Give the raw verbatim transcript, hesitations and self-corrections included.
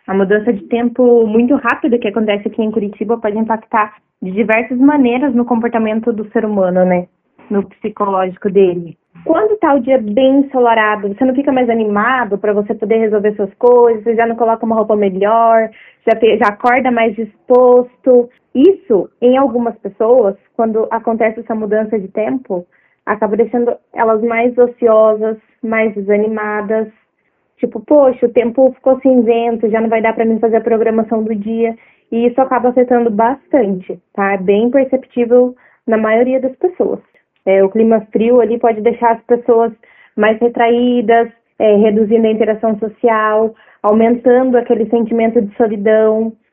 A mudança de tempo muito rápida que acontece aqui em Curitiba pode impactar de diversas maneiras no comportamento do ser humano, né? No psicológico dele. Quando está o dia bem ensolarado, você não fica mais animado para você poder resolver suas coisas, você já não coloca uma roupa melhor, já, te, já acorda mais disposto. Isso, em algumas pessoas, quando acontece essa mudança de tempo, acaba deixando elas mais ociosas, mais desanimadas. Tipo, poxa, o tempo ficou cinzento, já não vai dar para mim fazer a programação do dia. E isso acaba afetando bastante, tá? É bem perceptível na maioria das pessoas. É, o clima frio ali pode deixar as pessoas mais retraídas, é, reduzindo a interação social, aumentando aquele sentimento de solidão.